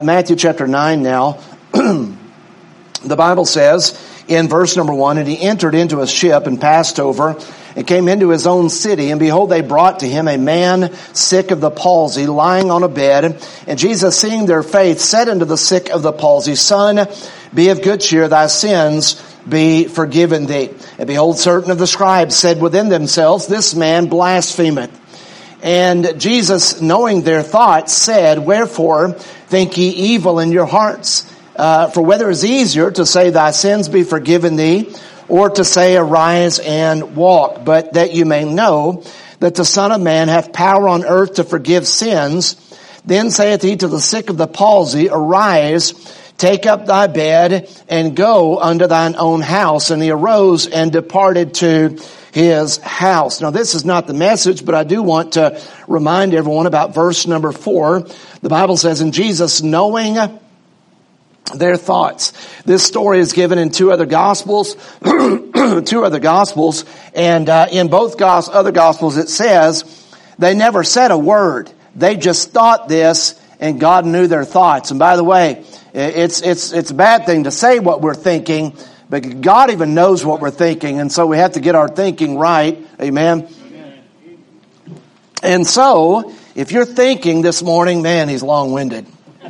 Matthew chapter 9 now, the Bible says in verse number 1, "And he entered into a ship and passed over and came into his own city. And behold, they brought to him a man sick of the palsy, lying on a bed. And Jesus, seeing their faith, said unto the sick of the palsy, Son, be of good cheer, thy sins be forgiven thee. And behold, certain of the scribes said within themselves, This man blasphemeth. And Jesus, knowing their thoughts, said, Wherefore think ye evil in your hearts? For whether is easier to say, Thy sins be forgiven thee, or to say, Arise and walk? But that you may know that the Son of Man hath power on earth to forgive sins. Then saith he to the sick of the palsy, Arise, take up thy bed, and go unto thine own house. And he arose and departed to his house. Now, this is not the message, but I do want to remind everyone about verse number 4. The Bible says, And Jesus, knowing their thoughts. This story is given in two other Gospels, and in both other Gospels it says they never said a word. They just thought this, and God knew their thoughts. And by the way, it's a bad thing to say what we're thinking, but God even knows what we're thinking, and so we have to get our thinking right. Amen. And so, if you're thinking this morning, man, he's long-winded.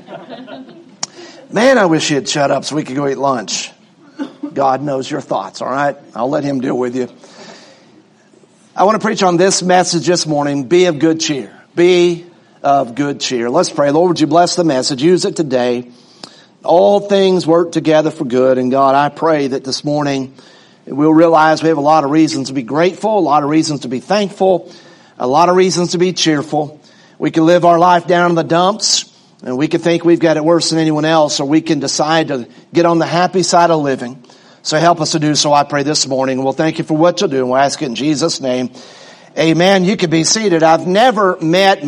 Man, I wish he'd shut up so we could go eat lunch. God knows your thoughts, all right? I'll let him deal with you. I want to preach on this message this morning, be of good cheer. Be of good cheer. Let's pray. Lord, would you bless the message? Use it today. All things work together for good. And God, I pray that this morning we'll realize we have a lot of reasons to be grateful, a lot of reasons to be thankful, a lot of reasons to be cheerful. We can live our life down in the dumps, and we can think we've got it worse than anyone else, or we can decide to get on the happy side of living. So help us to do so, I pray, this morning. And we'll thank you for what you'll do, and we'll ask it in Jesus' name. Amen. You can be seated. I've never met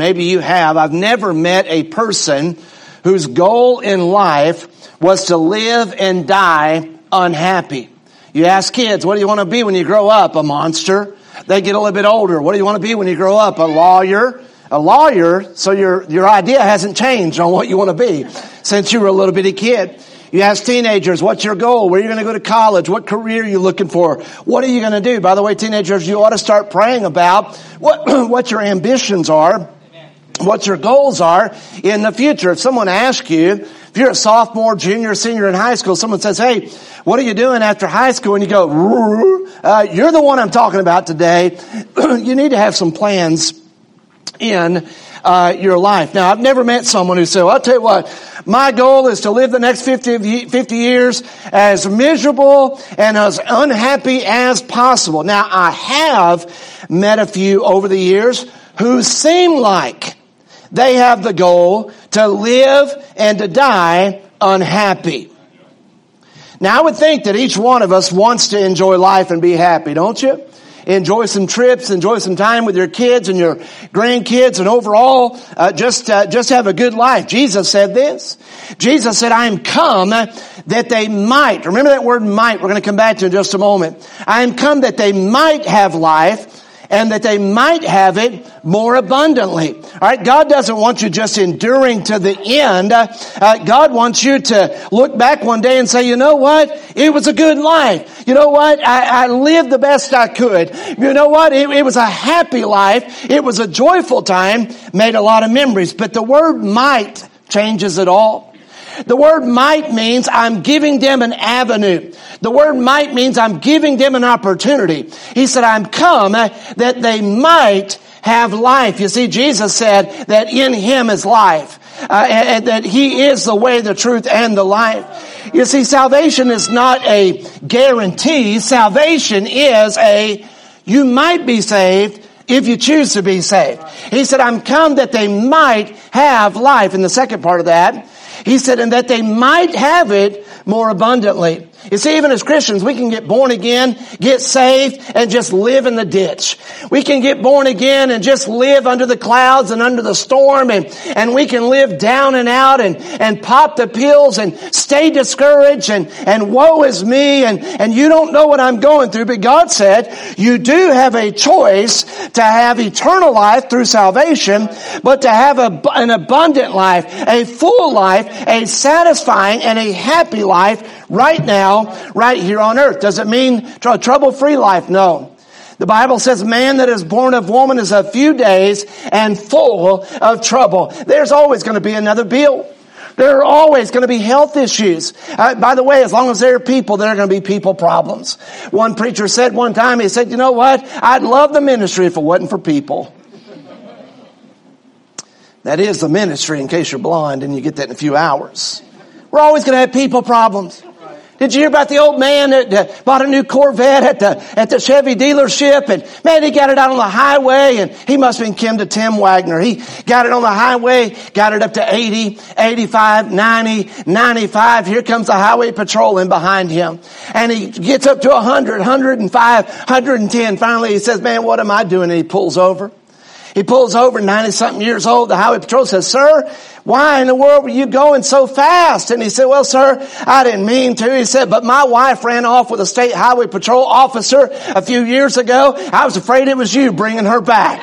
a person whose goal in life was to live and die unhappy. You ask kids, what do you want to be when you grow up? A monster. They get a little bit older. What do you want to be when you grow up? A lawyer. A lawyer, so your idea hasn't changed on what you want to be since you were a little bitty kid. You ask teenagers, what's your goal? Where are you going to go to college? What career are you looking for? What are you going to do? By the way, teenagers, you ought to start praying about what your ambitions are, what your goals are in the future. If someone asks you, if you're a sophomore, junior, senior in high school, someone says, hey, what are you doing after high school? And you go, you're the one I'm talking about today. You need to have some plans in your life. Now, I've never met someone who said, well, I'll tell you what, my goal is to live the next 50 years as miserable and as unhappy as possible. Now, I have met a few over the years who seem like they have the goal to live and to die unhappy. Now, I would think that each one of us wants to enjoy life and be happy, don't you? Enjoy some trips, enjoy some time with your kids and your grandkids, and overall, just have a good life. Jesus said this. Jesus said, I am come that they might. Remember that word might. We're going to come back to it in just a moment. I am come that they might have life, and that they might have it more abundantly. All right, God doesn't want you just enduring to the end. God wants you to look back one day and say, you know what? It was a good life. You know what? I lived the best I could. You know what? It was a happy life. It was a joyful time. Made a lot of memories. But the word might changes it all. The word might means I'm giving them an avenue. The word might means I'm giving them an opportunity. He said, I'm come that they might have life. You see, Jesus said that in Him is life. And that He is the way, the truth, and the life. You see, salvation is not a guarantee. Salvation is you might be saved if you choose to be saved. He said, I'm come that they might have life. In the second part of that, He said, and that they might have it more abundantly. You see, even as Christians, we can get born again, get saved, and just live in the ditch. We can get born again and just live under the clouds and under the storm, and we can live down and out and pop the pills and stay discouraged and woe is me and you don't know what I'm going through. But God said, you do have a choice to have eternal life through salvation, but to have an abundant life, a full life, a satisfying and a happy life right now, right here on earth. Does it mean a trouble-free life? No. The Bible says man that is born of woman is a few days and full of trouble. There's always going to be another bill. There are always going to be health issues. By the way, as long as there are people, there are going to be people problems. One preacher said one time, he said, you know what? I'd love the ministry if it wasn't for people. That is the ministry, in case you're blind, and you get that in a few hours. We're always going to have people problems. Did you hear about the old man that bought a new Corvette at the Chevy dealership? And man, he got it out on the highway, and he must have been kin to Tim Wagner. He got it on the highway, got it up to 80, 85, 90, 95. Here comes the highway patrol in behind him. And he gets up to 100, 105, 110. Finally, he says, man, what am I doing? And he pulls over. He pulls over, 90-something years old. The highway patrol says, sir, why in the world were you going so fast? And he said, well, sir, I didn't mean to. He said, but my wife ran off with a state highway patrol officer a few years ago. I was afraid it was you bringing her back.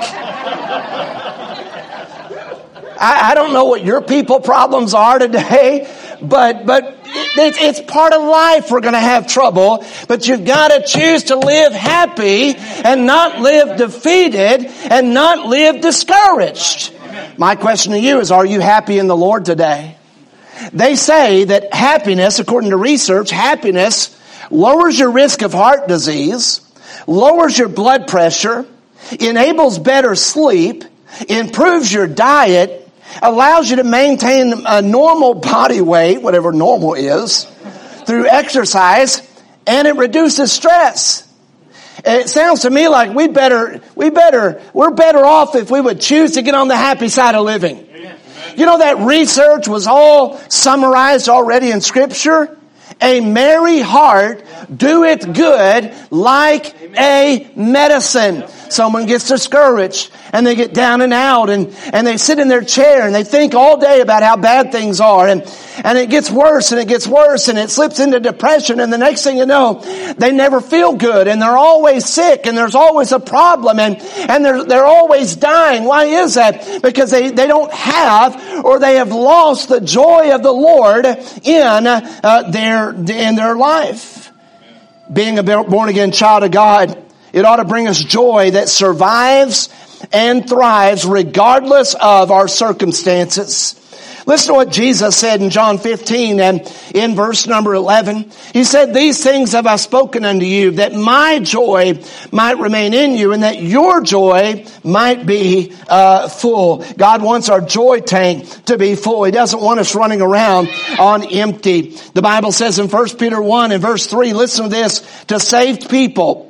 I don't know what your people problems are today, but it's part of life. We're going to have trouble, but you've got to choose to live happy and not live defeated and not live discouraged. My question to you is, are you happy in the Lord today? They say that happiness, according to research, happiness lowers your risk of heart disease, lowers your blood pressure, enables better sleep, improves your diet, allows you to maintain a normal body weight, whatever normal is, through exercise, and it reduces stress. It sounds to me like we're better off if we would choose to get on the happy side of living. You know, that research was all summarized already in Scripture. A merry heart doeth good like a medicine. Someone gets discouraged and they get down and out and they sit in their chair and they think all day about how bad things are and it gets worse and it gets worse and it slips into depression, and the next thing you know, they never feel good and they're always sick and there's always a problem and they're always dying. Why is that? Because they don't have, or they have lost the joy of the Lord in their life. Being a born again child of God, it ought to bring us joy that survives and thrives regardless of our circumstances. Listen to what Jesus said in John 15 and in verse number 11. He said, these things have I spoken unto you, that my joy might remain in you and that your joy might be full. God wants our joy tank to be full. He doesn't want us running around on empty. The Bible says in 1 Peter 1 and verse 3, listen to this, to saved people,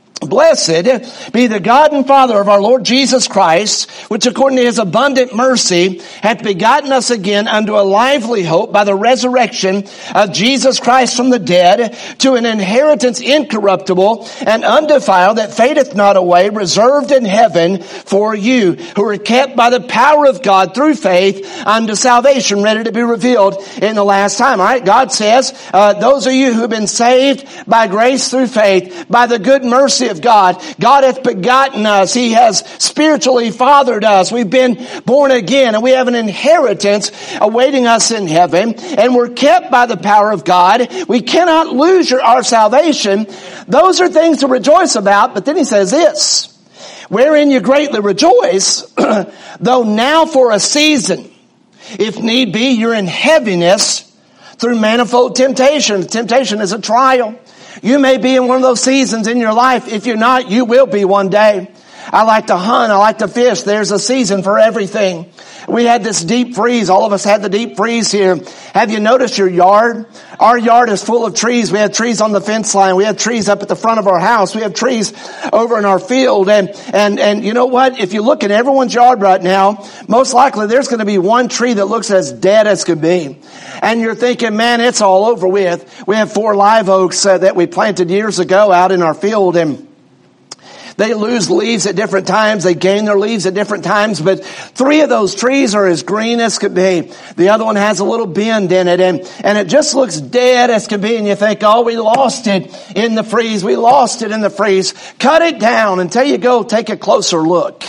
blessed be the God and Father of our Lord Jesus Christ, which according to his abundant mercy hath begotten us again unto a lively hope by the resurrection of Jesus Christ from the dead, to an inheritance incorruptible and undefiled that fadeth not away, reserved in heaven for you, who are kept by the power of God through faith unto salvation, ready to be revealed in the last time. All right, God says, those of you who have been saved by grace through faith, by the good mercy of God. God hath begotten us. He has spiritually fathered us. We've been born again and we have an inheritance awaiting us in heaven, and we're kept by the power of God. We cannot lose our salvation. Those are things to rejoice about. But then he says this, wherein you greatly rejoice, though now for a season, if need be, you're in heaviness through manifold temptation. Temptation is a trial. You may be in one of those seasons in your life. If you're not, you will be one day. I like to hunt. I like to fish. There's a season for everything. We had this deep freeze. All of us had the deep freeze here. Have you noticed your yard? Our yard is full of trees. We have trees on the fence line. We have trees up at the front of our house. We have trees over in our field. And you know what? If you look at everyone's yard right now, most likely there's going to be one tree that looks as dead as could be. And you're thinking, man, it's all over with. We have 4 live oaks that we planted years ago out in our field, and they lose leaves at different times. They gain their leaves at different times. But 3 of those trees are as green as could be. The other one has a little bend in it. And it just looks dead as could be. And you think, oh, we lost it in the freeze. We lost it in the freeze. Cut it down until you go take a closer look.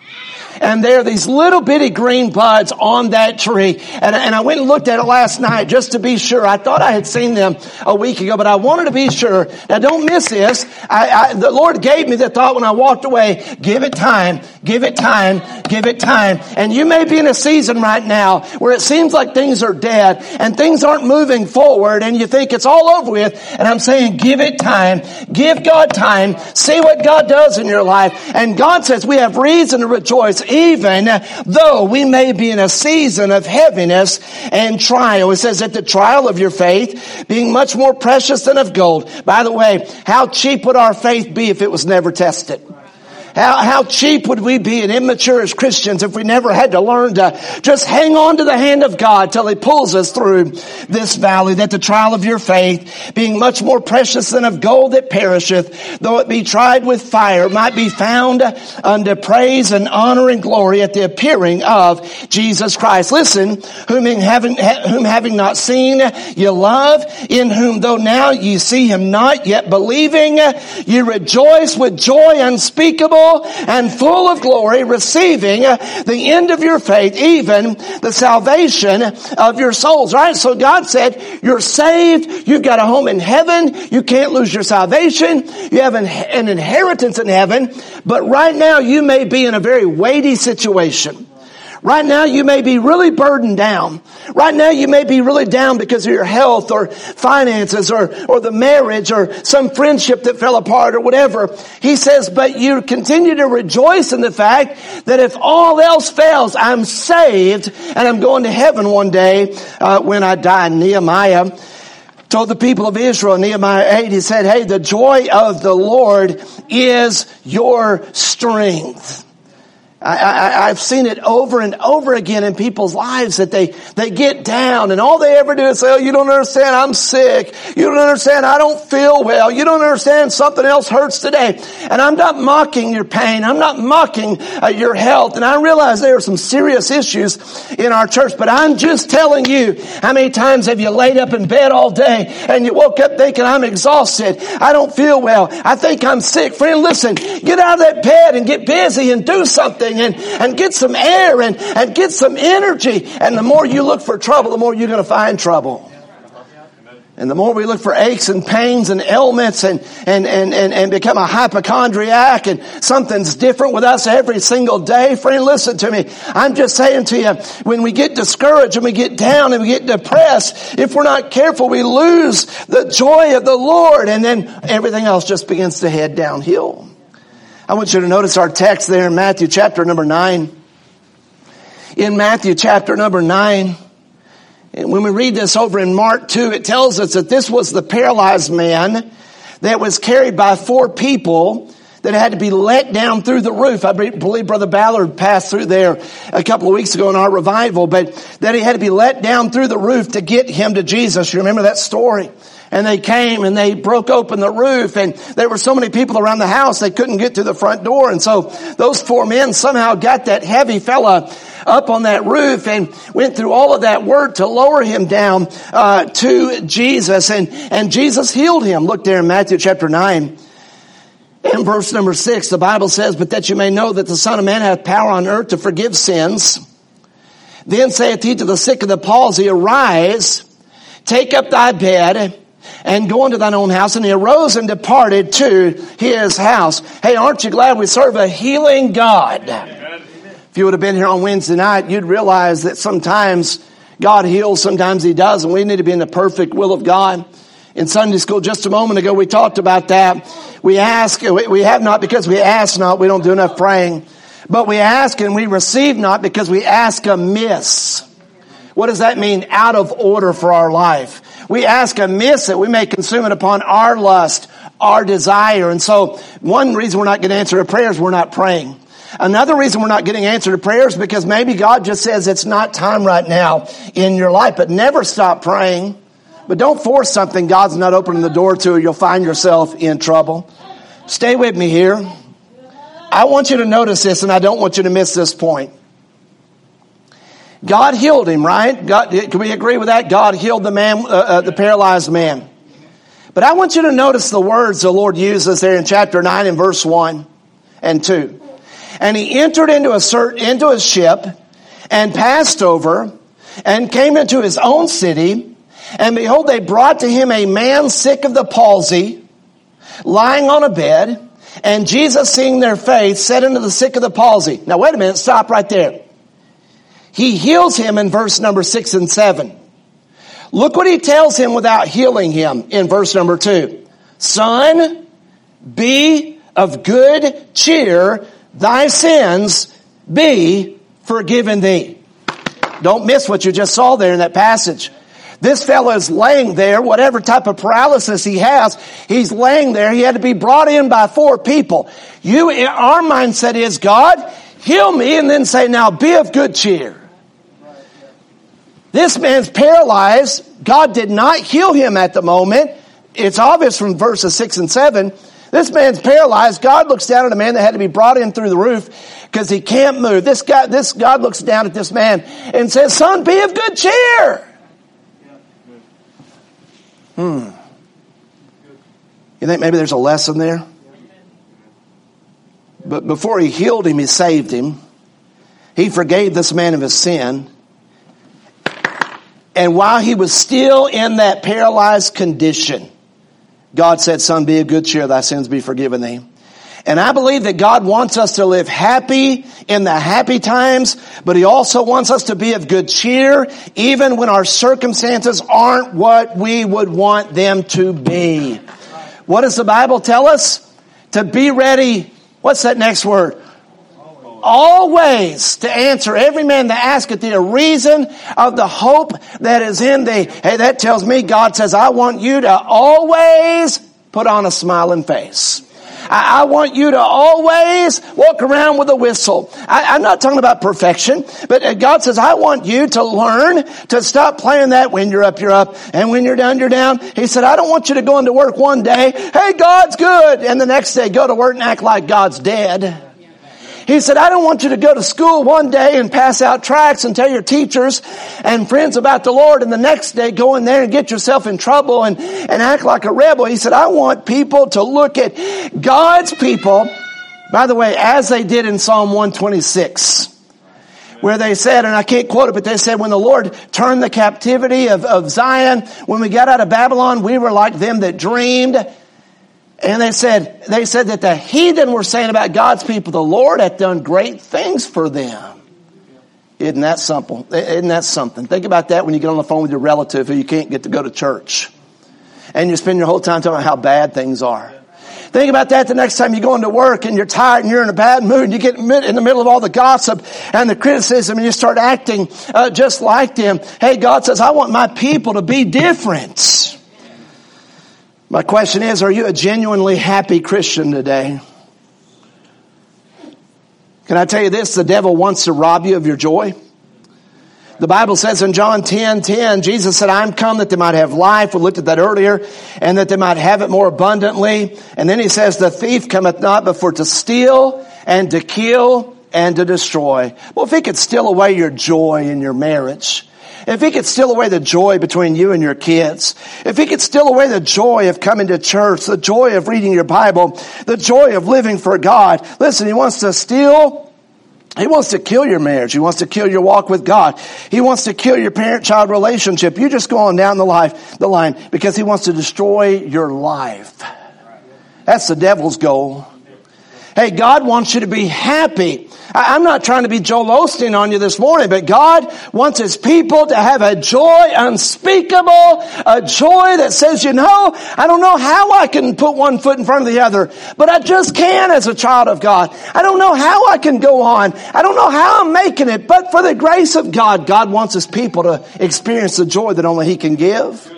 And there are these little bitty green buds on that tree. And I went and looked at it last night just to be sure. I thought I had seen them a week ago, but I wanted to be sure. Now don't miss this. The Lord gave me the thought when I walked away, give it time, give it time, give it time. And you may be in a season right now where it seems like things are dead and things aren't moving forward and you think it's all over with. And I'm saying, give it time. Give God time. See what God does in your life. And God says we have reason to rejoice even though we may be in a season of heaviness and trial. It says that the trial of your faith being much more precious than of gold. By the way, how cheap would our faith be if it was never tested? How cheap would we be and immature as Christians if we never had to learn to just hang on to the hand of God till He pulls us through this valley, that the trial of your faith, being much more precious than of gold that perisheth, though it be tried with fire, might be found unto praise and honor and glory at the appearing of Jesus Christ. Listen, whom having not seen, ye love, in whom though now ye see Him not, yet believing, ye rejoice with joy unspeakable and full of glory, receiving the end of your faith, even the salvation of your souls. Right? So God said, you're saved. You've got a home in heaven. You can't lose your salvation. You have an inheritance in heaven. But right now you may be in a very weighty situation. Right now you may be really burdened down. Right now you may be really down because of your health or finances or the marriage or some friendship that fell apart or whatever. He says, but you continue to rejoice in the fact that if all else fails, I'm saved and I'm going to heaven one day when I die. Nehemiah told the people of Israel in Nehemiah 8, he said, hey, the joy of the Lord is your strength. I've seen it over and over again in people's lives that they get down and all they ever do is say, oh, you don't understand, I'm sick. You don't understand, I don't feel well. You don't understand, something else hurts today. And I'm not mocking your pain. I'm not mocking your health. And I realize there are some serious issues in our church, but I'm just telling you, how many times have you laid up in bed all day and you woke up thinking, I'm exhausted. I don't feel well. I think I'm sick. Friend, listen, get out of that bed and get busy and do something. And get some air and get some energy. And the more you look for trouble, the more you're going to find trouble. And the more we look for aches and pains and ailments and become a hypochondriac and something's different with us every single day. Friend, listen to me. I'm just saying to you, when we get discouraged and we get down and we get depressed, if we're not careful, we lose the joy of the Lord and then everything else just begins to head downhill. I want you to notice our text there in Matthew chapter number 9. In Matthew chapter number 9, and when we read this over in Mark 2, it tells us that this was the paralyzed man that was carried by 4 people that had to be let down through the roof. I believe Brother Ballard passed through there a couple of weeks ago in our revival, but that he had to be let down through the roof to get him to Jesus. You remember that story? And they came and they broke open the roof and there were so many people around the house they couldn't get to the front door. And so those 4 men somehow got that heavy fella up on that roof and went through all of that work to lower him down to Jesus. And Jesus healed him. Look there in Matthew chapter 9. In verse number 6, the Bible says, but that you may know that the Son of Man hath power on earth to forgive sins. Then saith he to the sick of the palsy, arise, take up thy bed, and go into thine own house. And he arose and departed to his house. Hey, aren't you glad we serve a healing God? Amen. If you would have been here on Wednesday night, you'd realize that sometimes God heals, sometimes He doesn't. We need to be in the perfect will of God. In Sunday school just a moment ago, we talked about that. We have not because we ask not. We don't do enough praying. But we ask and we receive not because we ask amiss. What does that mean? Out of order for our life. We ask amiss that we may consume it upon our lust, our desire. And so one reason we're not getting answered to prayers, we're not praying. Another reason we're not getting answered to prayers is because maybe God just says it's not time right now in your life. But never stop praying. But don't force something God's not opening the door to, or you'll find yourself in trouble. Stay with me here. I want you to notice this, and I don't want you to miss this point. God healed him, right? Can we agree with that? God healed the man, the paralyzed man. But I want you to notice the words the Lord uses there in chapter 9 and verse 1 and 2. And he entered into a ship and passed over and came into his own city. And behold, they brought to him a man sick of the palsy, lying on a bed. And Jesus, seeing their faith, said unto the sick of the palsy. Now wait a minute, stop right there. He heals him in verse number 6 and 7. Look what he tells him without healing him in verse number 2. Son, be of good cheer, thy sins be forgiven thee. Don't miss what you just saw there in that passage. This fellow is laying there, whatever type of paralysis he has, he's laying there. He had to be brought in by 4 people. Our mindset is, God, heal me, and then say, now be of good cheer. This man's paralyzed. God did not heal him at the moment. It's obvious from verses 6 and 7. This man's paralyzed. God looks down at a man that had to be brought in through the roof because he can't move. This God looks down at this man and says, son, be of good cheer. You think maybe there's a lesson there? But before he healed him, he saved him. He forgave this man of his sin. And while he was still in that paralyzed condition, God said, son, be of good cheer, thy sins be forgiven thee. And I believe that God wants us to live happy in the happy times, but he also wants us to be of good cheer even when our circumstances aren't what we would want them to be. What does the Bible tell us? To be ready. What's that next word? Always to answer every man that asketh thee a reason of the hope that is in thee. Hey, that tells me God says, I want you to always put on a smiling face. I want you to always walk around with a whistle. I'm not talking about perfection, but God says, I want you to learn to stop playing that when you're up, and when you're down, you're down. He said, I don't want you to go into work one day, hey, God's good, and the next day go to work and act like God's dead. He said, I don't want you to go to school one day and pass out tracts and tell your teachers and friends about the Lord, and the next day go in there and get yourself in trouble and act like a rebel. He said, I want people to look at God's people, by the way, as they did in Psalm 126, where they said, and I can't quote it, but they said, when the Lord turned the captivity of Zion, when we got out of Babylon, we were like them that dreamed. And they said that the heathen were saying about God's people, the Lord hath done great things for them. Isn't that simple? Isn't that something? Think about that when you get on the phone with your relative who you can't get to go to church. And you spend your whole time talking about how bad things are. Think about that the next time you go into work and you're tired and you're in a bad mood and you get in the middle of all the gossip and the criticism and you start acting just like them. Hey, God says, I want my people to be different. My question is, are you a genuinely happy Christian today? Can I tell you this? The devil wants to rob you of your joy. The Bible says in John 10:10, Jesus said, I'm come that they might have life. We looked at that earlier. And that they might have it more abundantly. And then he says, the thief cometh not but for to steal and to kill and to destroy. Well, if he could steal away your joy in your marriage, if he could steal away the joy between you and your kids, if he could steal away the joy of coming to church, the joy of reading your Bible, the joy of living for God, listen, he wants to steal. He wants to kill your marriage. He wants to kill your walk with God. He wants to kill your parent-child relationship. You just go on down the line because he wants to destroy your life. That's the devil's goal. Hey, God wants you to be happy. I'm not trying to be Joel Osteen on you this morning, but God wants His people to have a joy unspeakable, a joy that says, you know, I don't know how I can put one foot in front of the other, but I just can as a child of God. I don't know how I can go on. I don't know how I'm making it, but for the grace of God, God wants His people to experience the joy that only He can give.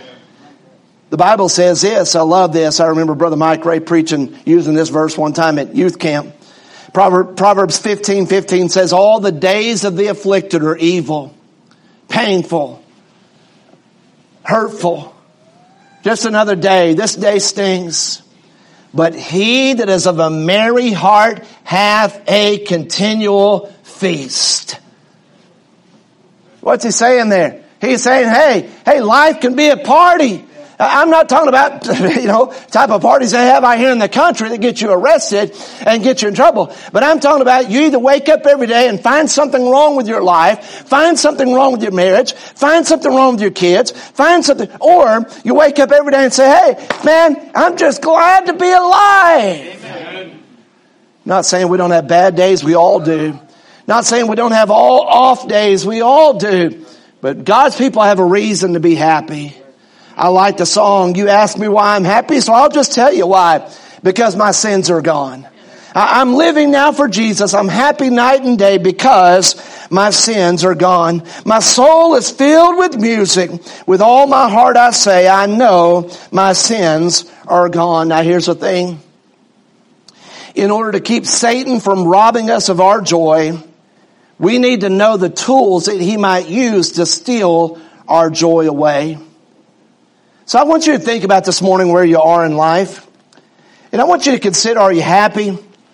The Bible says this, I love this. I remember Brother Mike Ray preaching, using this verse one time at youth camp. Proverbs 15:15 says, all the days of the afflicted are evil, painful, hurtful. Just another day. This day stings. But he that is of a merry heart hath a continual feast. What's he saying there? He's saying, hey, life can be a party. I'm not talking about, type of parties they have out here in the country that get you arrested and get you in trouble. But I'm talking about you either wake up every day and find something wrong with your life, find something wrong with your marriage, find something wrong with your kids, find something, or you wake up every day and say, hey, man, I'm just glad to be alive. Amen. Not saying we don't have bad days, we all do. Not saying we don't have all off days, we all do. But God's people have a reason to be happy. I like the song, you ask me why I'm happy, so I'll just tell you why. Because my sins are gone. I'm living now for Jesus. I'm happy night and day because my sins are gone. My soul is filled with music. With all my heart I say, I know my sins are gone. Now here's the thing. In order to keep Satan from robbing us of our joy, we need to know the tools that he might use to steal our joy away. So I want you to think about this morning where you are in life. And I want you to consider, are you happy?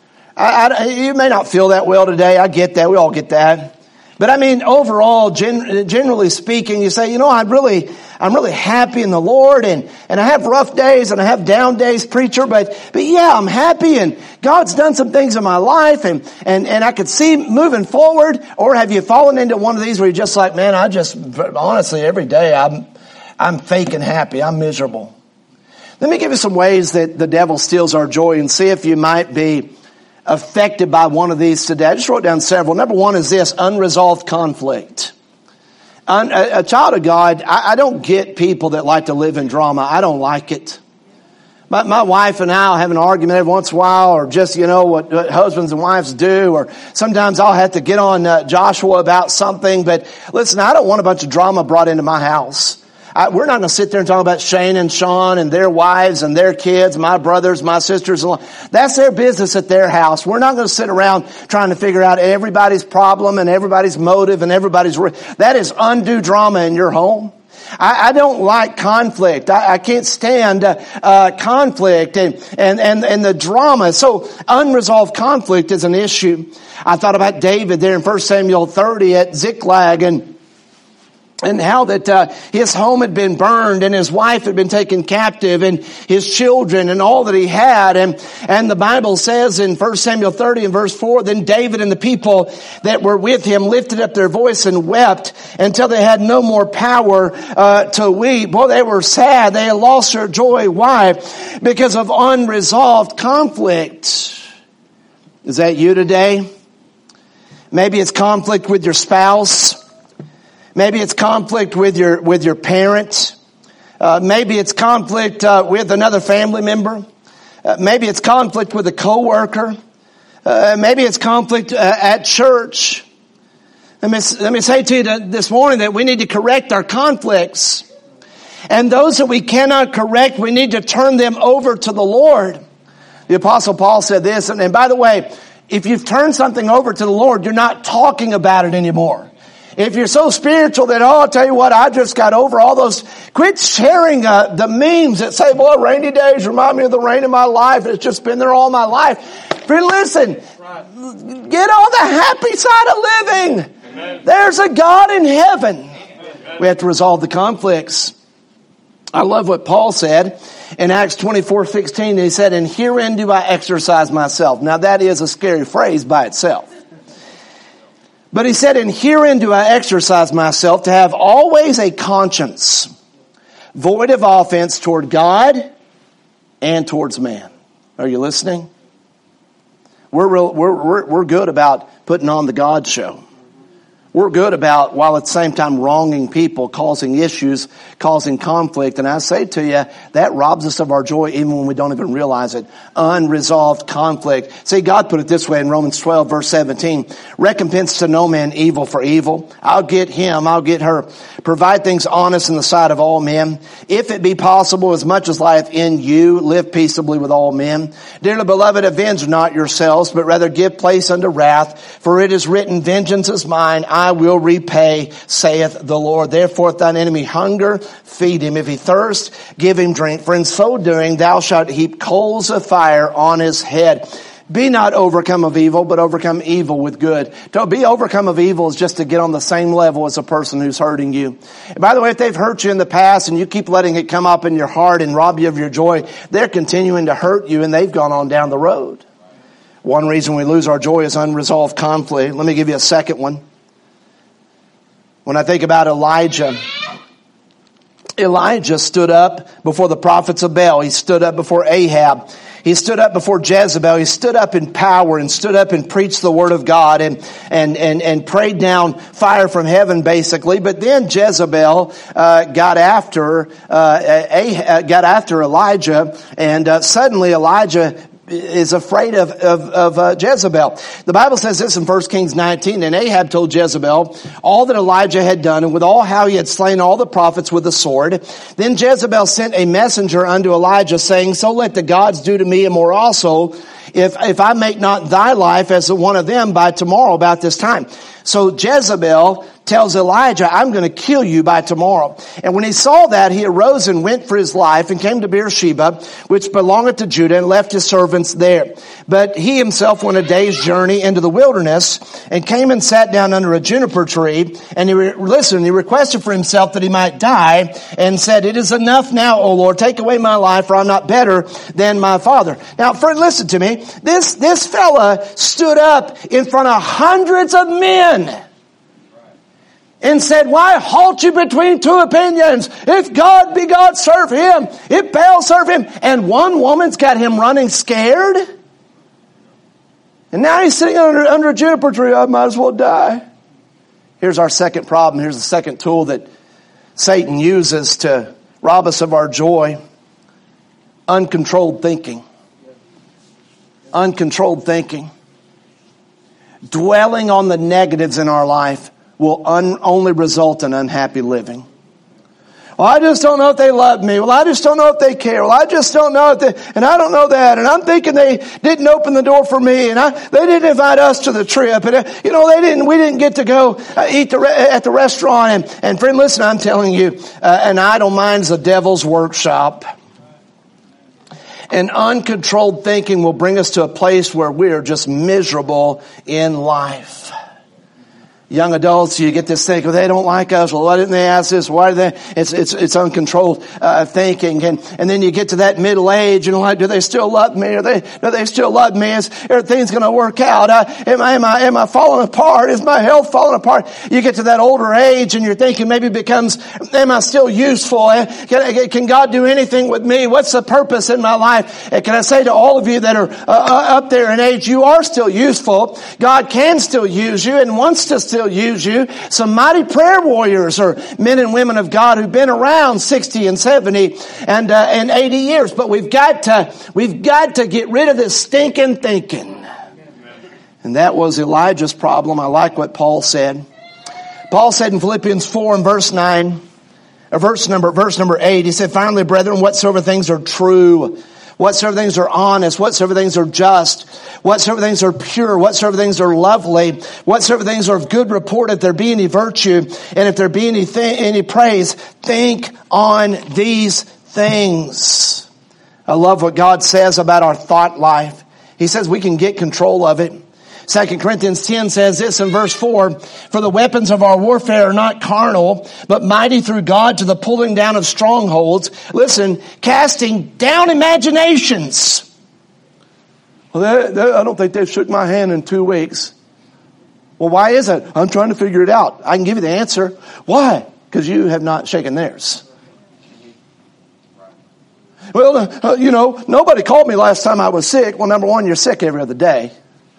You may not feel that well today. I get that. We all get that. But I mean, overall, generally speaking, you say, I'm really happy in the Lord, and I have rough days and I have down days, preacher, but yeah, I'm happy and God's done some things in my life and I could see moving forward. Or have you fallen into one of these where you're just like, man, honestly, every day I'm faking happy. I'm miserable. Let me give you some ways that the devil steals our joy and see if you might be affected by one of these today. I just wrote down several. Number one is this, unresolved conflict. A child of God, I don't get people that like to live in drama. I don't like it. My wife and I will have an argument every once in a while, or just, what husbands and wives do, or sometimes I'll have to get on Joshua about something. But listen, I don't want a bunch of drama brought into my house. We're not going to sit there and talk about Shane and Sean and their wives and their kids, my brothers, my sisters. That's their business at their house. We're not going to sit around trying to figure out everybody's problem and everybody's motive and everybody's... That is undue drama in your home. I don't like conflict. I can't stand conflict and the drama. So unresolved conflict is an issue. I thought about David there in 1 Samuel 30 at Ziklag and how that his home had been burned and his wife had been taken captive and his children and all that he had. And the Bible says in 1 Samuel 30 and verse 4, then David and the people that were with him lifted up their voice and wept until they had no more power to weep. Boy, they were sad. They had lost their joy. Why? Because of unresolved conflict. Is that you today? Maybe it's conflict with your spouse. Maybe it's conflict with your parent. Maybe it's conflict with another family member. Maybe it's conflict with a coworker. Maybe it's conflict at church. Let me say to you this morning that we need to correct our conflicts. And those that we cannot correct, we need to turn them over to the Lord. The Apostle Paul said this, and by the way, if you've turned something over to the Lord, you're not talking about it anymore. If you're so spiritual that, I'll tell you what, I just got over all those, quit sharing the memes that say, boy, rainy days remind me of the rain in my life. It's just been there all my life. Friend, listen, get on the happy side of living. Amen. There's a God in heaven. Amen. We have to resolve the conflicts. I love what Paul said in Acts 24:16. He said, and herein do I exercise myself. Now that is a scary phrase by itself. But he said, and herein do I exercise myself to have always a conscience void of offense toward God and towards man. Are you listening? We're good about putting on the God show. We're good about, while at the same time wronging people, causing issues, causing conflict. And I say to you, that robs us of our joy even when we don't even realize it. Unresolved conflict. See, God put it this way in Romans 12, verse 17. Recompense to no man evil for evil. I'll get him, I'll get her. Provide things honest in the sight of all men. If it be possible, as much as lieth in you, live peaceably with all men. Dearly beloved, avenge not yourselves, but rather give place unto wrath. For it is written, vengeance is mine, I will repay, saith the Lord. Therefore, if thine enemy hunger, feed him. If he thirst, give him drink. For in so doing, thou shalt heap coals of fire on his head. Be not overcome of evil, but overcome evil with good. To be overcome of evil is just to get on the same level as a person who's hurting you. And by the way, if they've hurt you in the past and you keep letting it come up in your heart and rob you of your joy, they're continuing to hurt you and they've gone on down the road. One reason we lose our joy is unresolved conflict. Let me give you a second one. When I think about Elijah stood up before the prophets of Baal. He stood up before Ahab. He stood up before Jezebel. He stood up in power and stood up and preached the word of God and prayed down fire from heaven, basically. But then Jezebel got after Elijah, and suddenly Elijah is afraid of Jezebel. The Bible says this in 1 Kings 19, and Ahab told Jezebel all that Elijah had done, and with all how he had slain all the prophets with the sword. Then Jezebel sent a messenger unto Elijah, saying, so let the gods do to me and more also, if I make not thy life as one of them by tomorrow about this time. So Jezebel tells Elijah, I'm going to kill you by tomorrow. And when he saw that, he arose and went for his life and came to Beersheba, which belongeth to Judah, and left his servants there. But he himself went a day's journey into the wilderness and came and sat down under a juniper tree. And he requested for himself that he might die and said, it is enough now, O Lord, take away my life, for I'm not better than my father. Now, friend, listen to me. This fella stood up in front of hundreds of men and said, why halt you between two opinions? If God be God, serve him. If Baal, serve him. And one woman's got him running scared. And now he's sitting under a juniper tree. I might as well die. Here's our second problem. Here's the second tool that Satan uses to rob us of our joy. Uncontrolled thinking. Uncontrolled thinking. Dwelling on the negatives in our life will only result in unhappy living. Well, I just don't know if they love me. Well, I just don't know if they care. Well, I just don't know if they, and I don't know that. And I'm thinking they didn't open the door for me, and they didn't invite us to the trip. And we didn't get to go eat at the restaurant. And friend, listen, I'm telling you, an idle mind's the devil's workshop. And uncontrolled thinking will bring us to a place where we're just miserable in life. Young adults, you get this thing, well, they don't like us. Well, why didn't they ask this? Why did they? It's uncontrolled thinking. And then you get to that middle age, and like, do they still love me? Do they still love me? Is everything's going to work out? Am I falling apart? Is my health falling apart? You get to that older age, and you're thinking maybe it becomes, am I still useful? Can God do anything with me? What's the purpose in my life? And can I say to all of you that are up there in age, you are still useful. God can still use you and wants to still use you. Some mighty prayer warriors or men and women of God who've been around 60 and 70 and 80 years. But we've got to get rid of this stinking thinking. And that was Elijah's problem. I like what Paul said. Paul said in Philippians 4 and verse 9, or verse number 8, he said, finally, brethren, whatsoever things are true, whatsoever things are honest, whatsoever things are just, whatsoever things are pure, whatsoever things are lovely, whatsoever things are of good report, if there be any virtue, and if there be any praise, think on these things. I love what God says about our thought life. He says we can get control of it. 2 Corinthians 10 says this in verse 4, for the weapons of our warfare are not carnal, but mighty through God to the pulling down of strongholds. Listen, casting down imaginations. Well, I don't think they've shook my hand in 2 weeks. Well, why is it? I'm trying to figure it out. I can give you the answer. Why? Because you have not shaken theirs. Well, nobody called me last time I was sick. Well, number one, you're sick every other day.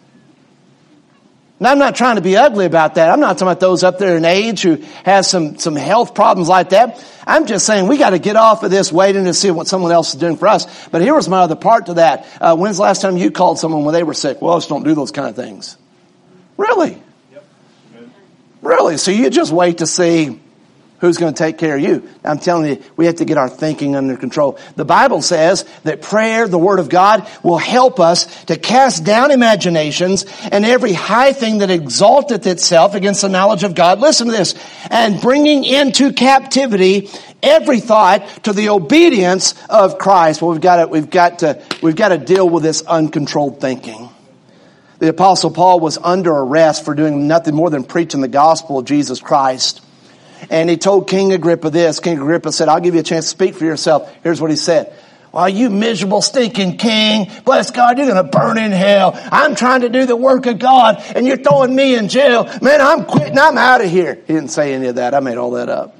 And I'm not trying to be ugly about that. I'm not talking about those up there in age who have some health problems like that. I'm just saying we got to get off of this waiting to see what someone else is doing for us. But here was my other part to that. When's the last time you called someone when they were sick? Well, I just don't do those kind of things. Really? Yep. Really? So you just wait to see who's going to take care of you? I'm telling you, we have to get our thinking under control. The Bible says that prayer, the Word of God, will help us to cast down imaginations and every high thing that exalteth itself against the knowledge of God. Listen to this. And bringing into captivity every thought to the obedience of Christ. Well, we've got to deal with this uncontrolled thinking. The Apostle Paul was under arrest for doing nothing more than preaching the gospel of Jesus Christ. And he told King Agrippa this. King Agrippa said, I'll give you a chance to speak for yourself. Here's what he said. Well, you miserable, stinking king, bless God, you're going to burn in hell. I'm trying to do the work of God, and you're throwing me in jail. Man, I'm quitting. I'm out of here. He didn't say any of that. I made all that up.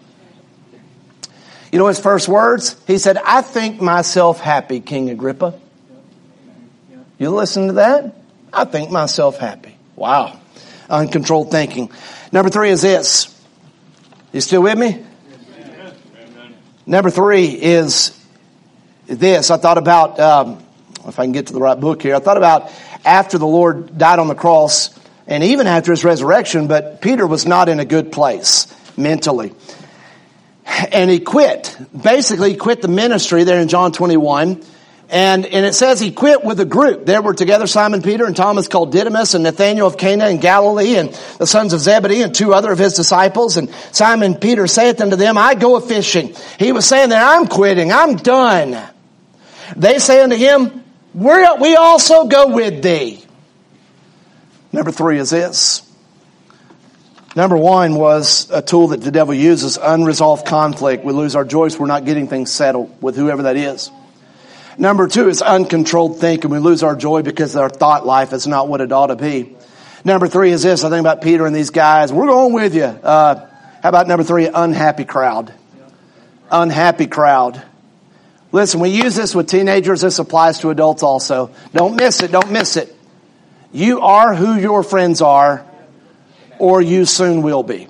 You know his first words? He said, I think myself happy, King Agrippa. You listen to that? I think myself happy. Wow. Uncontrolled thinking. Number 3 is this. You still with me? Number 3 is this. I thought about, if I can get to the right book here, I thought about after the Lord died on the cross and even after his resurrection, but Peter was not in a good place mentally. And he quit. Basically, he quit the ministry there in John 21. And it says he quit with a group. There were together Simon Peter and Thomas called Didymus and Nathanael of Cana in Galilee and the sons of Zebedee and 2 other of his disciples. And Simon Peter saith unto them, I go a-fishing. He was saying that I'm quitting. I'm done. They say unto him, we also go with thee. Number 3 is this. Number 1 was a tool that the devil uses, unresolved conflict. We lose our joy, so we're not getting things settled with whoever that is. Number 2 is uncontrolled thinking. We lose our joy because our thought life is not what it ought to be. Number 3 is this. I think about Peter and these guys. We're going with you. How about number 3? Unhappy crowd. Unhappy crowd. Listen, we use this with teenagers. This applies to adults also. Don't miss it. Don't miss it. You are who your friends are, or you soon will be.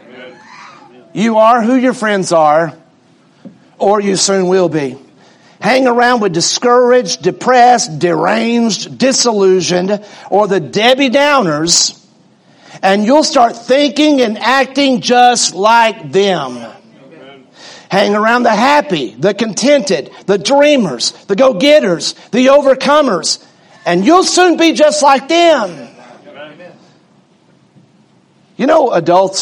You are who your friends are, or you soon will be. Hang around with discouraged, depressed, deranged, disillusioned, or the Debbie Downers, and you'll start thinking and acting just like them. Amen. Hang around the happy, the contented, the dreamers, the go-getters, the overcomers, and you'll soon be just like them. Amen. You know, adults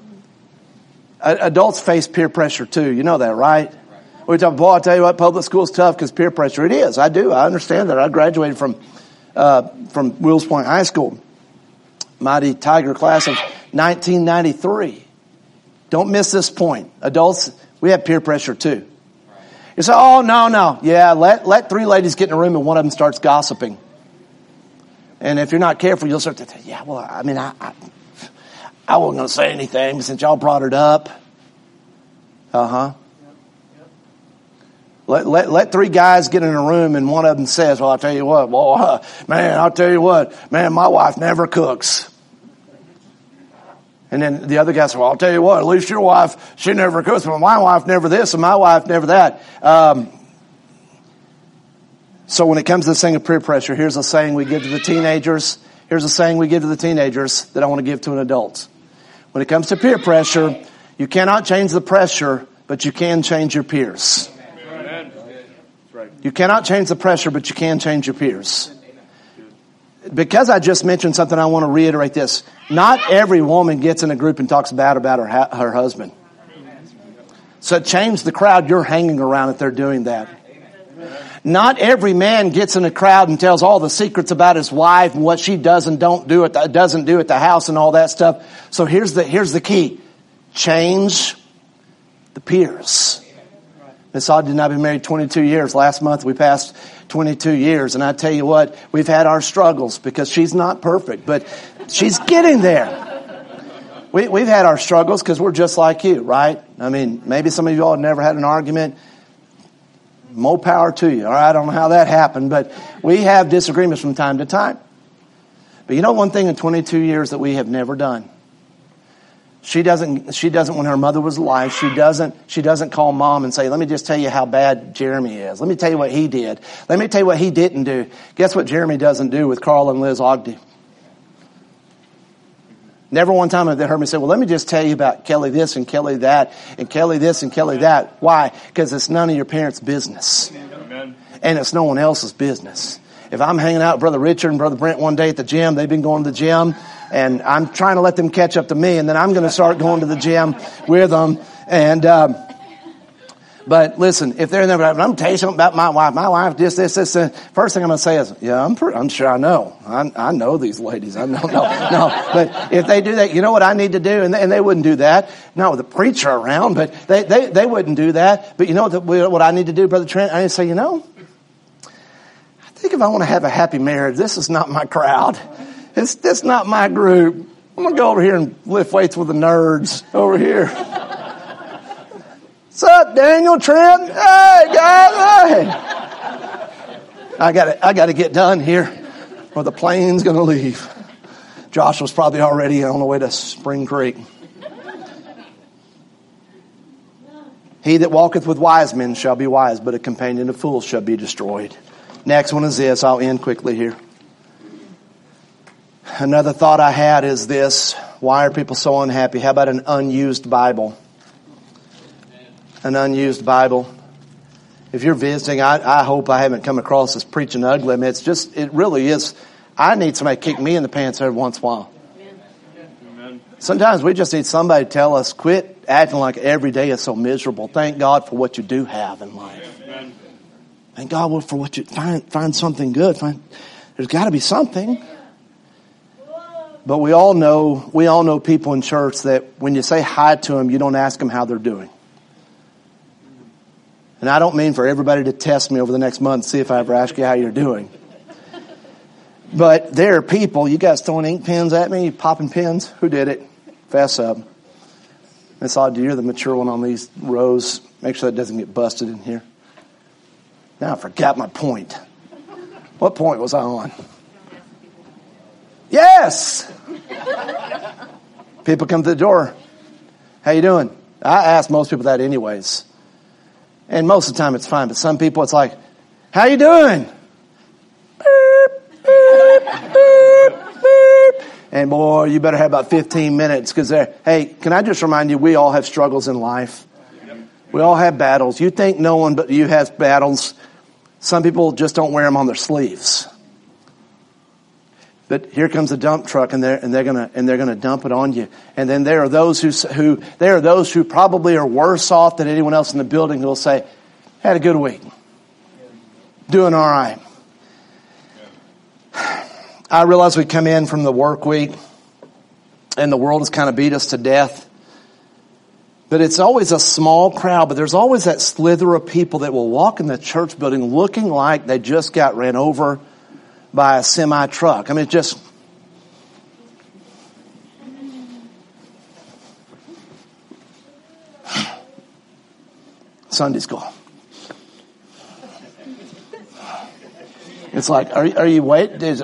face peer pressure too. You know that, right? We talk, boy, I tell you what, public school's tough because peer pressure. It is. I do. I understand that. I graduated from Wills Point High School, Mighty Tiger class of 1993. Don't miss this point. Adults, we have peer pressure too. You say, oh, no. Yeah, let 3 ladies get in a room and one of them starts gossiping. And if you're not careful, you'll start to think, yeah, well, I mean, I wasn't going to say anything, but since y'all brought it up. Uh-huh. Let 3 guys get in a room and one of them says, well, I'll tell you what, boy, man, my wife never cooks. And then the other guy says, well, I'll tell you what, at least your wife, she never cooks, but my wife never this and my wife never that. So when it comes to this thing of peer pressure, here's a saying we give to the teenagers. Here's a saying we give to the teenagers that I want to give to an adult. When it comes to peer pressure, you cannot change the pressure, but you can change your peers. You cannot change the pressure, but you can change your peers. Because I just mentioned something, I want to reiterate this. Not every woman gets in a group and talks bad about her husband. So change the crowd you're hanging around if they're doing that. Not every man gets in a crowd and tells all the secrets about his wife and what she does and doesn't do at the house and all that stuff. So here's the key. Change the peers. Miss Audrey and I have been married 22 years. Last month we passed 22 years. And I tell you what, we've had our struggles because she's not perfect, but she's getting there. We've had our struggles because we're just like you, right? I mean, maybe some of you all have never had an argument. More power to you. All right, I don't know how that happened, but we have disagreements from time to time. But you know one thing in 22 years that we have never done? She doesn't, when her mother was alive, she doesn't call mom and say, let me just tell you how bad Jeremy is. Let me tell you what he did. Let me tell you what he didn't do. Guess what Jeremy doesn't do with Carl and Liz Ogden? Never one time have they heard me say, well, let me just tell you about Kelly this and Kelly that and Kelly this and Kelly that. Why? Because it's none of your parents' business. Amen. And it's no one else's business. If I'm hanging out with Brother Richard and Brother Brent one day at the gym, they've been going to the gym, and I'm trying to let them catch up to me, and then I'm going to start going to the gym with them. And but listen, if they're in there, I'm going to tell you something about my wife. My wife just this. First thing I'm going to say is, yeah, I'm sure I know. I know these ladies. I know. No. But if they do that, you know what I need to do? And they wouldn't do that. Not with a preacher around, but they wouldn't do that. But you know what I need to do, Brother Trent? I need to say, I think if I want to have a happy marriage, this is not my crowd. It's not my group. I'm going to go over here and lift weights with the nerds over here. What's up, Daniel, Trent? Hey, guys. Hey. I got to get done here or the plane's going to leave. Josh was probably already on the way to Spring Creek. He that walketh with wise men shall be wise, but a companion of fools shall be destroyed. Next one is this. I'll end quickly here. Another thought I had is this. Why are people so unhappy? How about an unused Bible? An unused Bible. If you're visiting, I hope I haven't come across as preaching ugly. I mean, it really is. I need somebody to kick me in the pants every once in a while. Amen. Sometimes we just need somebody to tell us, quit acting like every day is so miserable. Thank God for what you do have in life. Amen. Thank God for what you find something good. There's got to be something. But we all know people in church that when you say hi to them, you don't ask them how they're doing. And I don't mean for everybody to test me over the next month and see if I ever ask you how you're doing. But there are people, you guys throwing ink pens at me, popping pens. Who did it? Fess up. Miss Audrey, you're the mature one on these rows. Make sure that doesn't get busted in here. Now I forgot my point. What point was I on? Yes! People come to the door. How you doing? I ask most people that anyways. And most of the time it's fine. But some people it's like, how you doing? Beep, beep, beep, beep. And boy, you better have about 15 minutes because hey, can I just remind you, we all have struggles in life. We all have battles. You think no one but you has battles. Some people just don't wear them on their sleeves. But here comes a dump truck, and they're gonna dump it on you. And then there are those who probably are worse off than anyone else in the building who will say, "Had a good week, doing all right." I realize we come in from the work week, and the world has kind of beat us to death. But it's always a small crowd, but there's always that slither of people that will walk in the church building looking like they just got ran over by a semi-truck. I mean, just... Sunday school. It's like, are you waiting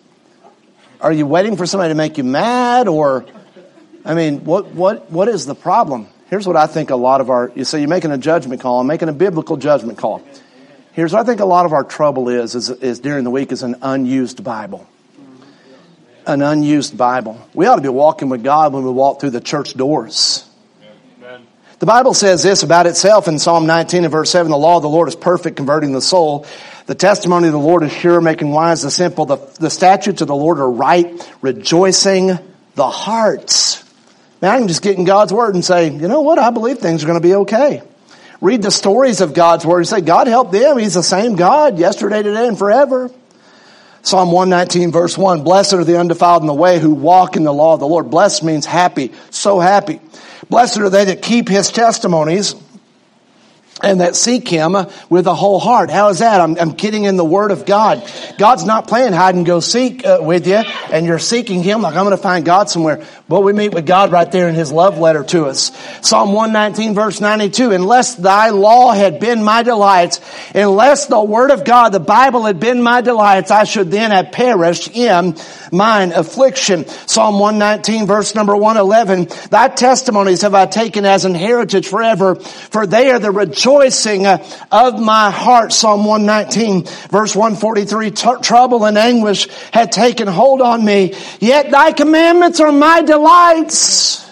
for somebody to make you mad? Or, I mean, what is the problem? Here's what I think a lot of you say you're making a judgment call. I'm making a biblical judgment call. Here's what I think a lot of our trouble is during the week is an unused Bible. An unused Bible. We ought to be walking with God when we walk through the church doors. Amen. The Bible says this about itself in Psalm 19 and verse 7, the law of the Lord is perfect, converting the soul. The testimony of the Lord is sure, making wise the simple. The statutes of the Lord are right, rejoicing the hearts. Now I can just get in God's word and say, you know what? I believe things are going to be okay. Read the stories of God's word and say, God help them. He's the same God yesterday, today, and forever. Psalm 119 verse 1, blessed are the undefiled in the way who walk in the law of the Lord. Blessed means happy, so happy. Blessed are they that keep his testimonies. and that seek Him with a whole heart. How is that? I'm getting in the Word of God. God's not playing hide and go seek with you, and you're seeking Him like I'm going to find God somewhere. Well, we meet with God right there in His love letter to us. Psalm 119 verse 92, unless thy law had been my delights, unless the Word of God, the Bible had been my delights, I should then have perished in mine affliction. Psalm 119 verse number 111, thy testimonies have I taken as an heritage forever, for they are the rejoicing of my heart. Psalm 119 verse 143, trouble and anguish had taken hold on me, yet thy commandments are my delights.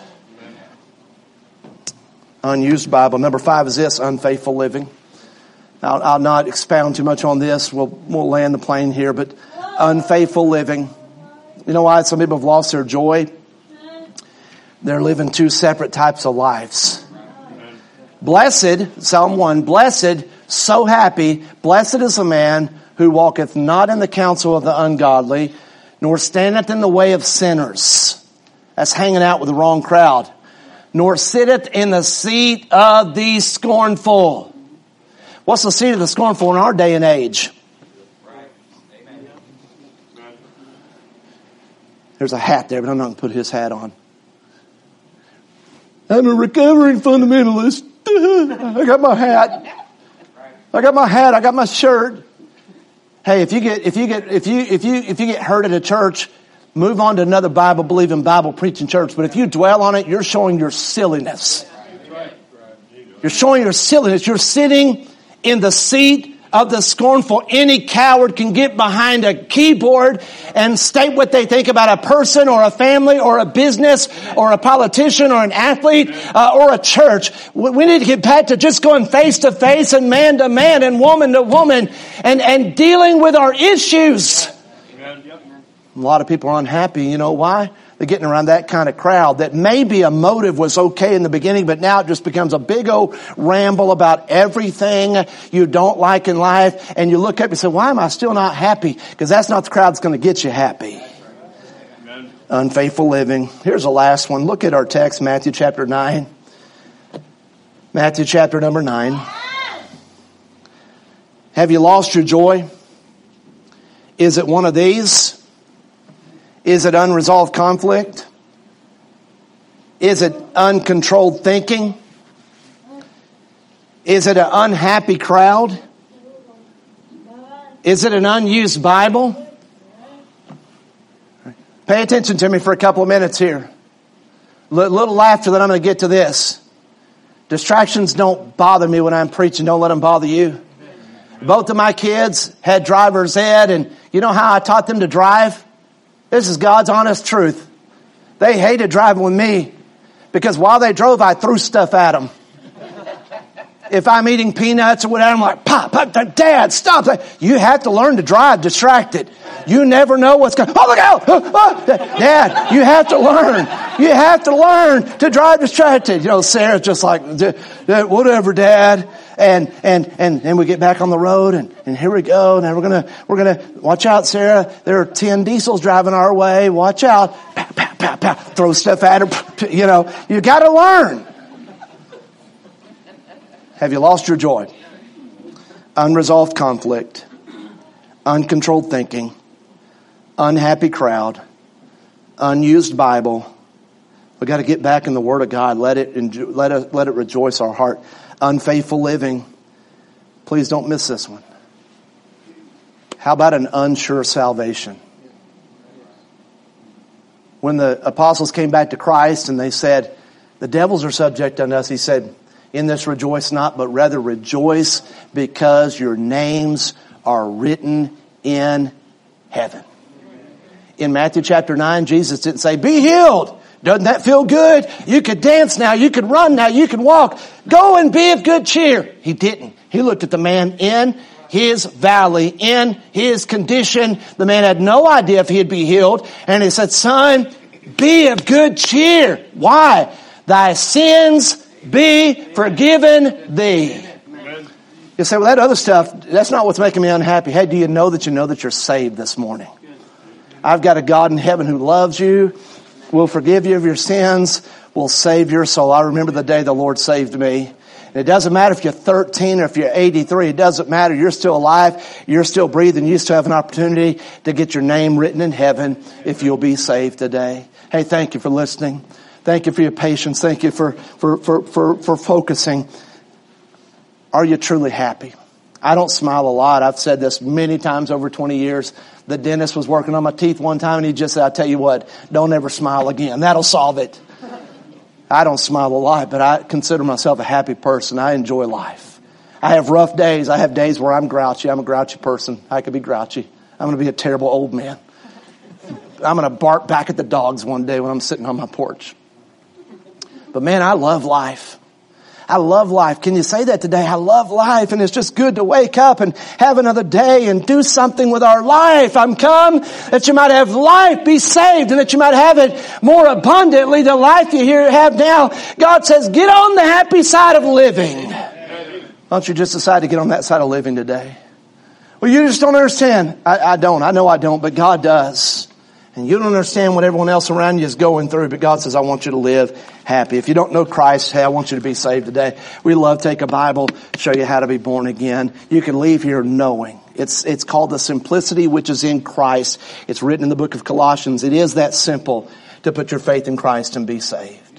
Unused Bible. Number 5 is this, unfaithful living. I'll not expound too much on this. We'll land the plane here, but unfaithful living. You know why some people have lost their joy? They're living two separate types of lives. Blessed, Psalm 1, blessed, so happy, blessed is the man who walketh not in the counsel of the ungodly, nor standeth in the way of sinners. That's hanging out with the wrong crowd. Nor sitteth in the seat of the scornful. What's the seat of the scornful in our day and age? There's a hat there, but I'm not going to put his hat on. I'm a recovering fundamentalist. I got my hat. I got my shirt. Hey, if you get hurt at a church, move on to another Bible believing, Bible preaching church. But if you dwell on it, you're showing your silliness. You're showing your silliness. You're sitting in the seat of the scornful. Any coward can get behind a keyboard and state what they think about a person or a family or a business or a politician or an athlete or a church. We need to get back to just going face to face and man to man and woman to woman and dealing with our issues. A lot of people are unhappy. You know why? They're getting around that kind of crowd that maybe a motive was okay in the beginning, but now it just becomes a big old ramble about everything you don't like in life. And you look up and say, why am I still not happy? Because that's not the crowd that's going to get you happy. Amen. Unfaithful living. Here's the last one. Look at our text, Matthew chapter 9. Matthew chapter number 9. Have you lost your joy? Is it one of these? Is it unresolved conflict? Is it uncontrolled thinking? Is it an unhappy crowd? Is it an unused Bible? Pay attention to me for a couple of minutes here. Little laughter, then I'm going to get to this. Distractions don't bother me when I'm preaching. Don't let them bother you. Both of my kids had driver's ed, and you know how I taught them to drive? This is God's honest truth. They hated driving with me because while they drove, I threw stuff at them. If I'm eating peanuts or whatever, I'm like, Pop, Dad, stop. You have to learn to drive distracted. You never know what's going on. Oh, look out. Dad, you have to learn. You have to learn to drive distracted. You know, Sarah's just like, whatever, Dad. And we get back on the road and here we go. Now we're gonna watch out, Sarah. There are 10 diesels driving our way. Watch out. Pow, pow, pow, pow. Throw stuff at her. You know, you got to learn. Have you lost your joy? Unresolved conflict, uncontrolled thinking, unhappy crowd, unused Bible. We got to get back in the Word of God. Let it rejoice our heart. Unfaithful living. Please don't miss this one. How about an unsure salvation? When the apostles came back to Christ and they said, the devils are subject unto us, he said, in this rejoice not, but rather rejoice because your names are written in heaven. In Matthew chapter 9, Jesus didn't say, be healed. Doesn't that feel good? You could dance now. You could run now. You can walk. Go and be of good cheer. He didn't. He looked at the man in his valley, in his condition. The man had no idea if he'd be healed. And he said, son, be of good cheer. Why? Thy sins be forgiven thee. You say, well, that other stuff, that's not what's making me unhappy. Hey, do you know that you're saved this morning? I've got a God in heaven who loves you, will forgive you of your sins, will save your soul. I remember the day the Lord saved me. And it doesn't matter if you're 13 or if you're 83. It doesn't matter. You're still alive. You're still breathing. You still have an opportunity to get your name written in heaven if you'll be saved today. Hey, thank you for listening. Thank you for your patience. Thank you for focusing. Are you truly happy? I don't smile a lot. I've said this many times over 20 years. The dentist was working on my teeth one time and he just said, I tell you what, don't ever smile again. That'll solve it. I don't smile a lot, but I consider myself a happy person. I enjoy life. I have rough days. I have days where I'm grouchy. I'm a grouchy person. I could be grouchy. I'm going to be a terrible old man. I'm going to bark back at the dogs one day when I'm sitting on my porch. But man, I love life. I love life. Can you say that today? I love life, and it's just good to wake up and have another day and do something with our life. I'm come that you might have life, be saved, and that you might have it more abundantly. The life you have now, God says, get on the happy side of living. Why don't you just decide to get on that side of living today? Well, you just don't understand. I don't. I know I don't, but God does. And you don't understand what everyone else around you is going through, but God says, I want you to live happy. If you don't know Christ, hey, I want you to be saved today. We love to take a Bible, show you how to be born again. You can leave here knowing. It's called the simplicity which is in Christ. It's written in the book of Colossians. It is that simple to put your faith in Christ and be saved.